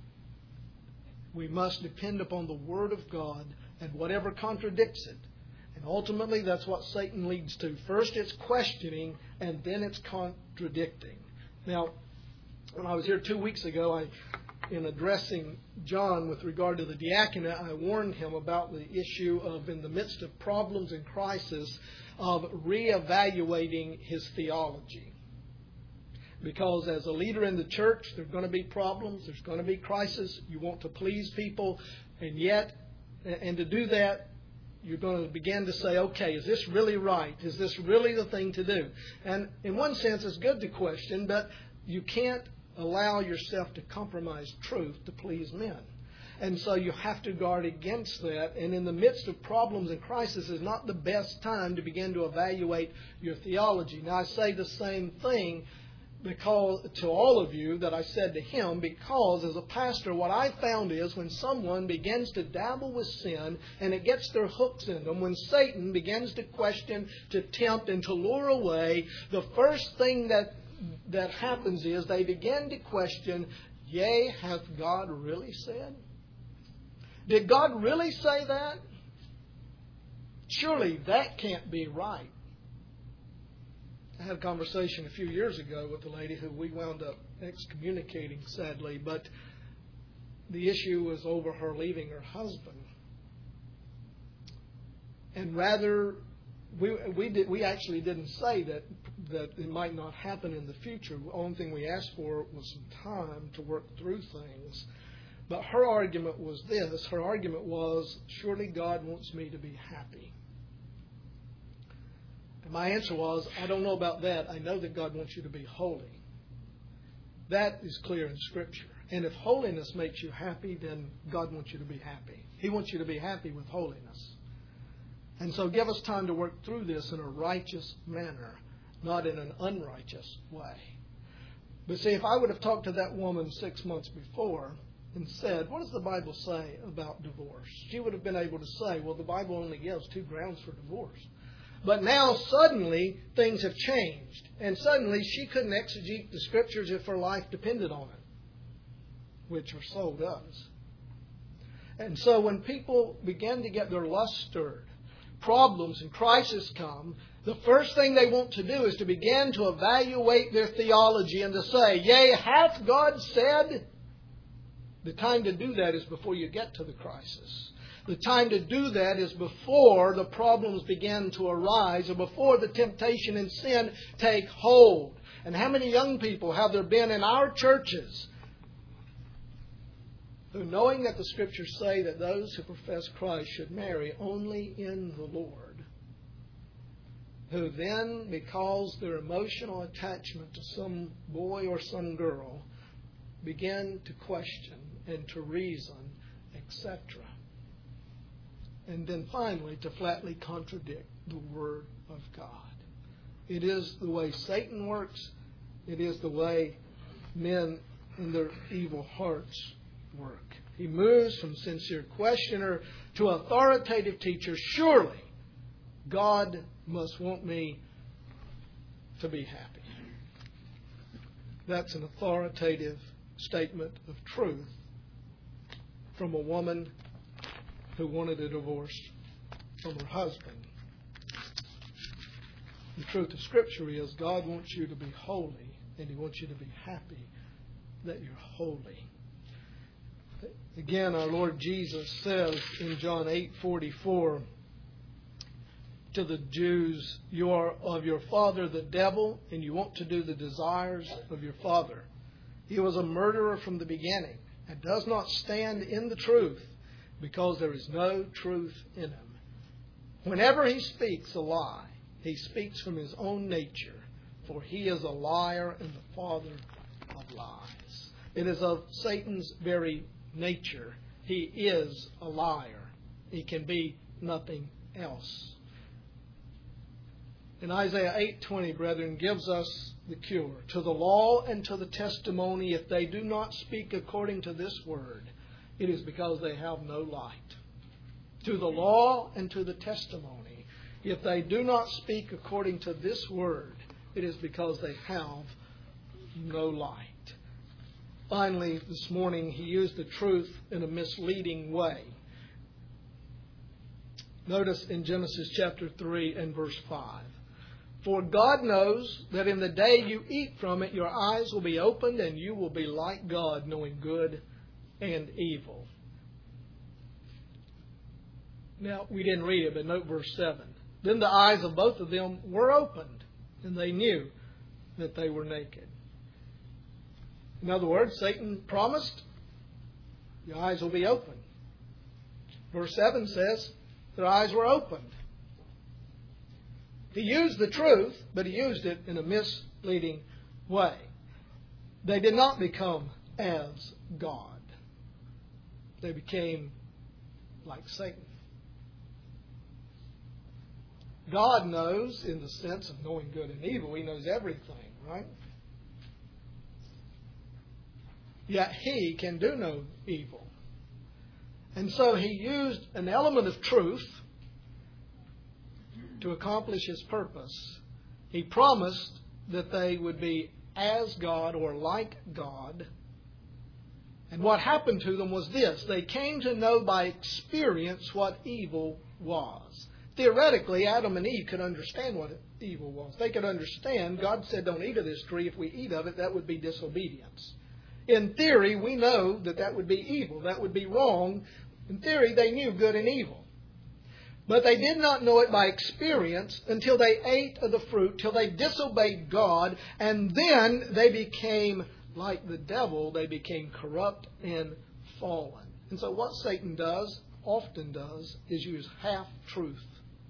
We must depend upon the Word of God and whatever contradicts it. And ultimately, that's what Satan leads to. First, it's questioning, and then it's contradicting. Now, when I was here two weeks ago, I, in addressing John with regard to the diaconate, I warned him about the issue of, in the midst of problems and crisis, of reevaluating his theology. Because as a leader in the church, there are going to be problems, there's going to be crisis. You want to please people, and yet, and to do that, you're going to begin to say, okay, is this really right? Is this really the thing to do? And in one sense, it's good to question, but you can't allow yourself to compromise truth to please men. And so you have to guard against that. And in the midst of problems and crisis is not the best time to begin to evaluate your theology. Now, I say the same thing because to all of you that I said to him, because as a pastor, what I found is when someone begins to dabble with sin and it gets their hooks in them, when Satan begins to question, to tempt, and to lure away, the first thing that that happens is they begin to question, yea, hath God really said? Did God really say that? Surely that can't be right. I had a conversation a few years ago with a lady who we wound up excommunicating, sadly, but the issue was over her leaving her husband. And rather, we we did we actually didn't say that that it might not happen in the future. The only thing we asked for was some time to work through things. But her argument was this. Her argument was, surely God wants me to be happy. And my answer was, I don't know about that. I know that God wants you to be holy. That is clear in Scripture. And if holiness makes you happy, then God wants you to be happy. He wants you to be happy with holiness. And so give us time to work through this in a righteous manner, not in an unrighteous way. But see, if I would have talked to that woman six months before and said, what does the Bible say about divorce? She would have been able to say, well, the Bible only gives two grounds for divorce. But now suddenly things have changed. And suddenly she couldn't exegete the Scriptures if her life depended on it, which her soul does. And so when people begin to get their lust stirred, problems and crisis come, the first thing they want to do is to begin to evaluate their theology and to say, yea, hath God said? The time to do that is before you get to the crisis. The time to do that is before the problems begin to arise or before the temptation and sin take hold. And how many young people have there been in our churches who, knowing that the Scriptures say that those who profess Christ should marry only in the Lord, who then, because their emotional attachment to some boy or some girl, begin to question and to reason, et cetera. And then finally to flatly contradict the Word of God. It is the way Satan works. It is the way men in their evil hearts work. He moves from sincere questioner to authoritative teacher. Surely God must want me to be happy. That's an authoritative statement of truth from a woman who wanted a divorce from her husband. The truth of Scripture is God wants you to be holy, and He wants you to be happy that you're holy. Again, our Lord Jesus says in John eight forty-four to the Jews, you are of your father the devil, and you want to do the desires of your father. He was a murderer from the beginning and does not stand in the truth, because there is no truth in him. Whenever he speaks a lie, he speaks from his own nature, for he is a liar and the father of lies. It is of Satan's very nature. He is a liar. He can be nothing else. In Isaiah eight twenty, brethren, gives us the cure. To the law and to the testimony, if they do not speak according to this word, it is because they have no light. To the law and to the testimony, if they do not speak according to this word, it is because they have no light. Finally, this morning, he used the truth in a misleading way. Notice in Genesis chapter three and verse five. For God knows that in the day you eat from it, your eyes will be opened and you will be like God, knowing good and evil. Now, we didn't read it, but note verse seven. Then the eyes of both of them were opened, and they knew that they were naked. In other words, Satan promised, your eyes will be opened. Verse seven says, their eyes were opened. He used the truth, but he used it in a misleading way. They did not become as God. They became like Satan. God knows in the sense of knowing good and evil. He knows everything, right? Yet He can do no evil. And so He used an element of truth to accomplish His purpose. He promised that they would be as God or like God. And what happened to them was this. They came to know by experience what evil was. Theoretically, Adam and Eve could understand what evil was. They could understand, God said don't eat of this tree. If we eat of it, that would be disobedience. In theory, we know that that would be evil. That would be wrong. In theory, they knew good and evil. But they did not know it by experience until they ate of the fruit, till they disobeyed God, and then they became like the devil. They became corrupt and fallen. And so what Satan does, often does, is use half-truth.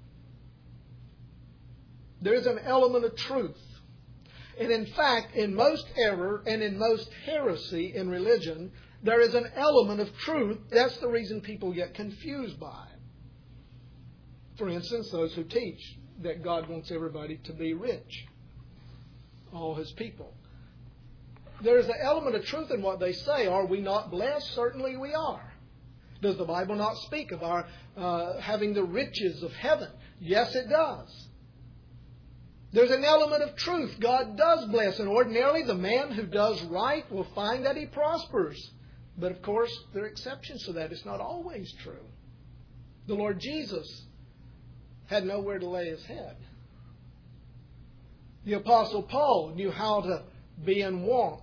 There is an element of truth. And in fact, in most error and in most heresy in religion, there is an element of truth. That's the reason people get confused by it. For instance, those who teach that God wants everybody to be rich, all His people. There is an element of truth in what they say. Are we not blessed? Certainly we are. Does the Bible not speak of our uh, having the riches of heaven? Yes, it does. There's an element of truth. God does bless, and ordinarily the man who does right will find that he prospers. But of course, there are exceptions to that. It's not always true. The Lord Jesus had nowhere to lay His head. The Apostle Paul knew how to be in want.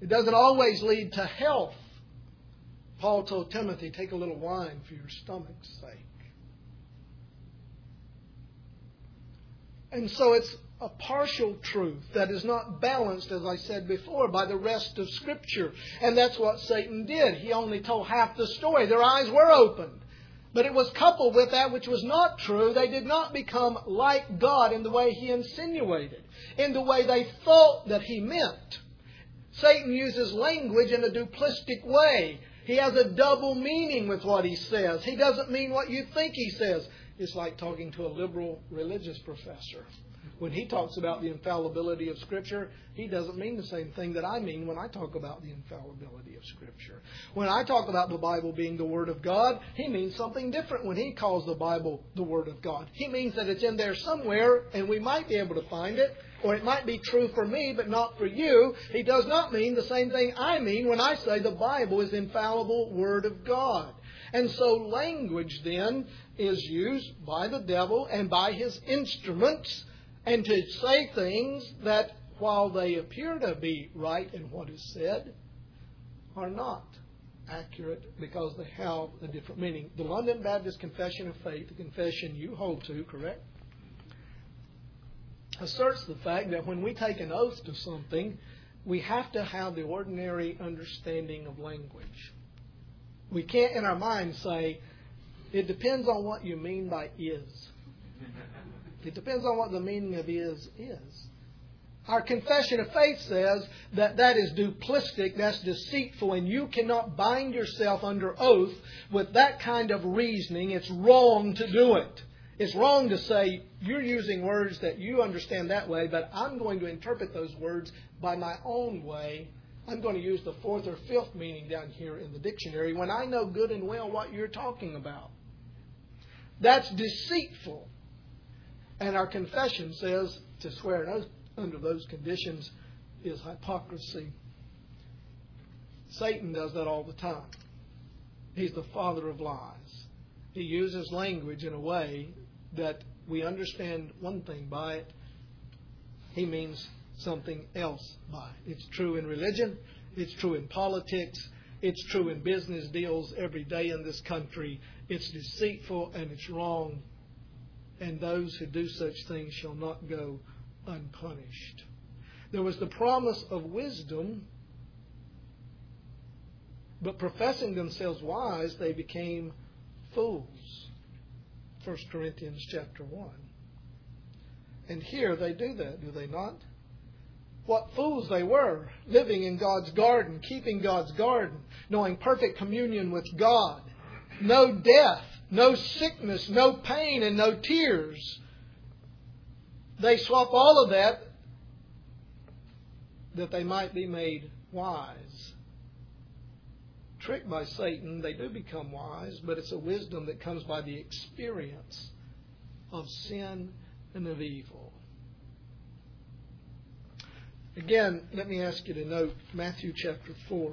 It doesn't always lead to health. Paul told Timothy, take a little wine for your stomach's sake. And so it's a partial truth that is not balanced, as I said before, by the rest of Scripture. And that's what Satan did. He only told half the story. Their eyes were opened. But it was coupled with that which was not true. They did not become like God in the way He insinuated, in the way they thought that He meant. Satan uses language in a duplistic way. He has a double meaning with what he says. He doesn't mean what you think he says. It's like talking to a liberal religious professor. When he talks about the infallibility of Scripture, he doesn't mean the same thing that I mean when I talk about the infallibility of Scripture. When I talk about the Bible being the Word of God, he means something different when he calls the Bible the Word of God. He means that it's in there somewhere and we might be able to find it, or it might be true for me but not for you. He does not mean the same thing I mean when I say the Bible is the infallible Word of God. And so language then is used by the devil and by his instruments, and to say things that, while they appear to be right in what is said, are not accurate because they have a different meaning. The London Baptist Confession of Faith, the confession you hold to, correct, asserts the fact that when we take an oath to something, we have to have the ordinary understanding of language. We can't in our mind say, it depends on what you mean by is. It depends on what the meaning of is is. Our confession of faith says that that is duplistic, that's deceitful, and you cannot bind yourself under oath with that kind of reasoning. It's wrong to do it. It's wrong to say, you're using words that you understand that way, but I'm going to interpret those words by my own way. I'm going to use the fourth or fifth meaning down here in the dictionary when I know good and well what you're talking about. That's deceitful. And our confession says to swear an oath under those conditions is hypocrisy. Satan does that all the time. He's the father of lies. He uses language in a way that we understand one thing by it. He means something else by it. It's true in religion. It's true in politics. It's true in business deals every day in this country. It's deceitful and it's wrong. And those who do such things shall not go unpunished. There was the promise of wisdom, but professing themselves wise, they became fools. First Corinthians chapter one. And here they do that, do they not? What fools they were, living in God's garden, keeping God's garden, knowing perfect communion with God, no death, no sickness, no pain, and no tears. They swap all of that that they might be made wise. Tricked by Satan, they do become wise, but it's a wisdom that comes by the experience of sin and of evil. Again, let me ask you to note Matthew chapter four.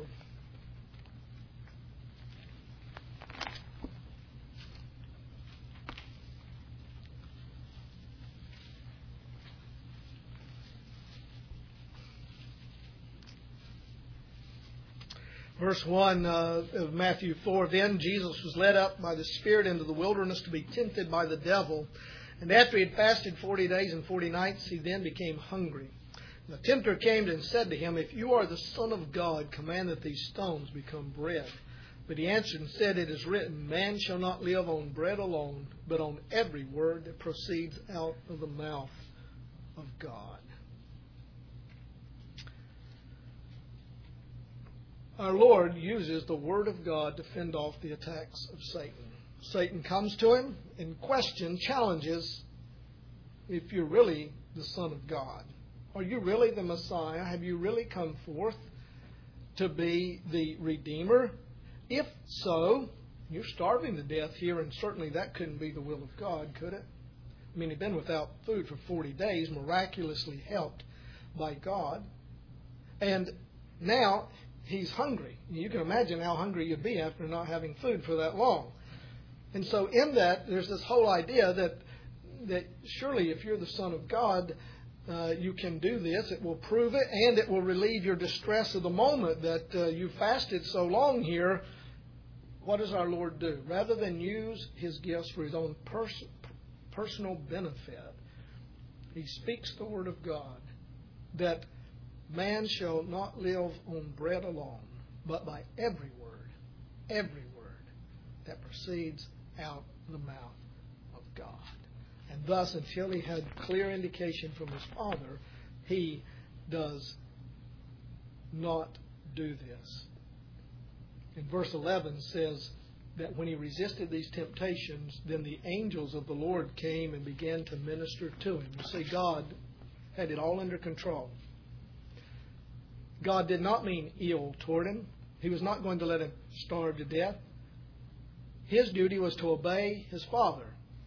Verse one uh, of Matthew four, Then Jesus was led up by the Spirit into the wilderness to be tempted by the devil. And after he had fasted forty days and forty nights, he then became hungry. The tempter came and said to him, If you are the Son of God, command that these stones become bread. But he answered and said, It is written, Man shall not live on bread alone, but on every word that proceeds out of the mouth of God. Our Lord uses the Word of God to fend off the attacks of Satan. Satan comes to him in question, challenges, if you're really the Son of God. Are you really the Messiah? Have you really come forth to be the Redeemer? If so, you're starving to death here, and certainly that couldn't be the will of God, could it? I mean, he'd been without food for forty days, miraculously helped by God. And now he's hungry. You can imagine how hungry you'd be after not having food for that long. And so in that, there's this whole idea that that surely if you're the Son of God, uh, you can do this. It will prove it, and it will relieve your distress of the moment that uh, you fasted so long here. What does our Lord do? Rather than use His gifts for His own pers- personal benefit, He speaks the Word of God, that man shall not live on bread alone, but by every word, every word that proceeds out of the mouth of God. And thus, until he had clear indication from his Father, he does not do this. In verse eleven says that when he resisted these temptations, then the angels of the Lord came and began to minister to him. You see, God had it all under control. God did not mean ill toward him. He was not going to let him starve to death. His duty was to obey his Father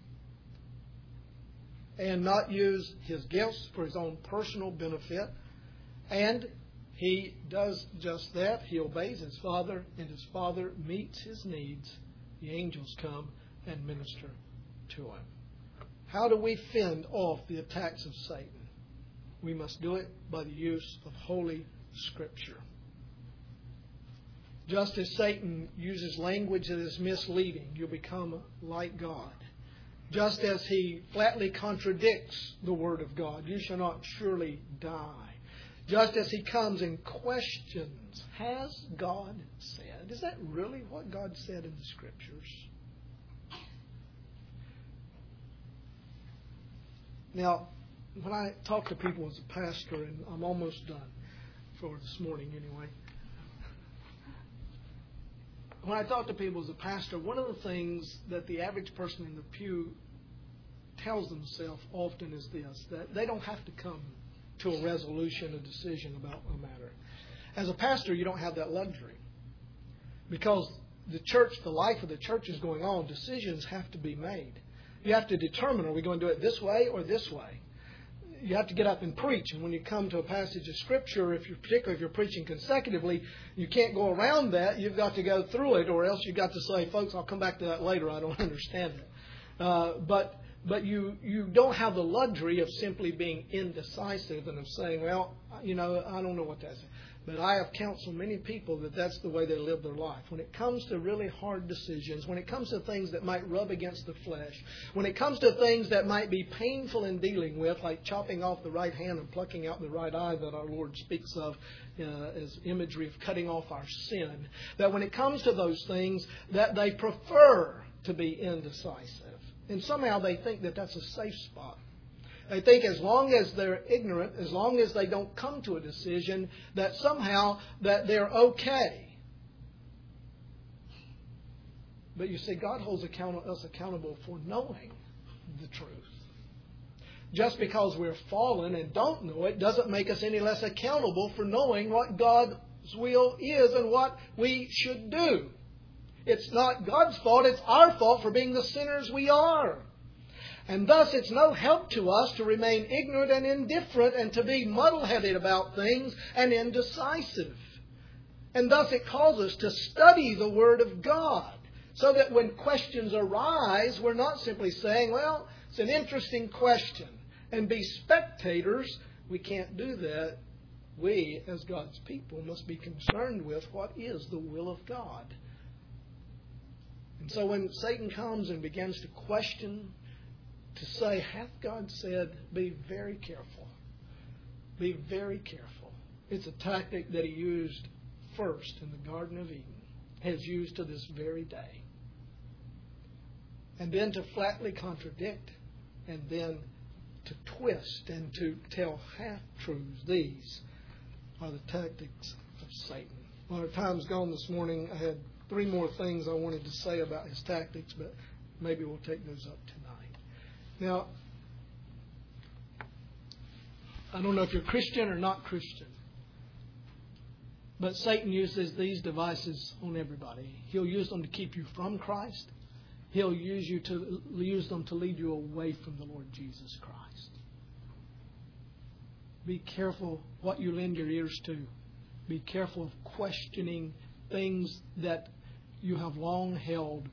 and not use his gifts for his own personal benefit. And he does just that. He obeys his Father, and his Father meets his needs. The angels come and minister to him. How do we fend off the attacks of Satan? We must do it by the use of Holy Scripture. Just as Satan uses language that is misleading, you become like God. Just as he flatly contradicts the Word of God, you shall not surely die. Just as he comes and questions, has God said? Is that really what God said in the Scriptures? Now, when I talk to people as a pastor, and I'm almost done for this morning anyway. When I talk to people as a pastor, one of the things that the average person in the pew tells themselves often is this, that they don't have to come to a resolution, a decision about a matter. As a pastor, you don't have that luxury. Because the church, the life of the church is going on, decisions have to be made. You have to determine, are we going to do it this way or this way? You have to get up and preach. And when you come to a passage of Scripture, if you're, particularly if you're preaching consecutively, you can't go around that. You've got to go through it, or else you've got to say, folks, I'll come back to that later. I don't understand it. Uh, but but you, you don't have the luxury of simply being indecisive and of saying, well, you know, I don't know what that's. But I have counseled many people that that's the way they live their life. When it comes to really hard decisions, when it comes to things that might rub against the flesh, when it comes to things that might be painful in dealing with, like chopping off the right hand and plucking out the right eye that our Lord speaks of uh, as imagery of cutting off our sin, that when it comes to those things, that they prefer to be indecisive. And somehow they think that that's a safe spot. They think as long as they're ignorant, as long as they don't come to a decision, that somehow that they're okay. But you see, God holds account- us accountable for knowing the truth. Just because we're fallen and don't know it doesn't make us any less accountable for knowing what God's will is and what we should do. It's not God's fault, it's our fault for being the sinners we are. And thus it's no help to us to remain ignorant and indifferent and to be muddle-headed about things and indecisive. And thus it calls us to study the Word of God so that when questions arise, we're not simply saying, well, it's an interesting question, and be spectators. We can't do that. We, as God's people, must be concerned with what is the will of God. And so when Satan comes and begins to question, to say, hath God said, be very careful. Be very careful. It's a tactic that he used first in the Garden of Eden, has used to this very day. And then to flatly contradict, and then to twist and to tell half-truths. These are the tactics of Satan. Well, our time's gone this morning. I had three more things I wanted to say about his tactics, but maybe we'll take those up tonight. Now, I don't know if you're Christian or not Christian, but Satan uses these devices on everybody. He'll use them to keep you from Christ. He'll use you to use them to lead you away from the Lord Jesus Christ. Be careful what you lend your ears to. Be careful of questioning things that you have long held.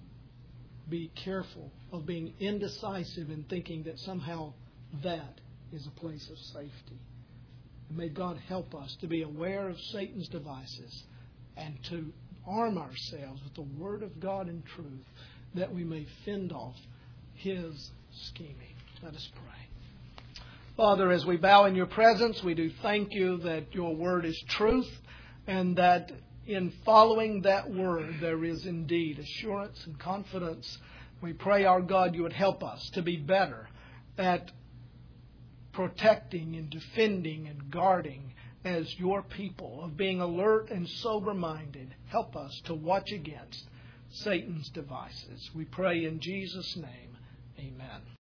Be careful of being indecisive and thinking that somehow that is a place of safety. And may God help us to be aware of Satan's devices and to arm ourselves with the Word of God and truth that we may fend off his scheming. Let us pray. Father, as we bow in your presence, we do thank you that your Word is truth and that in following that Word there is indeed assurance and confidence. We pray, our God, you would help us to be better at protecting and defending and guarding as your people, of being alert and sober-minded. Help us to watch against Satan's devices. We pray in Jesus' name. Amen.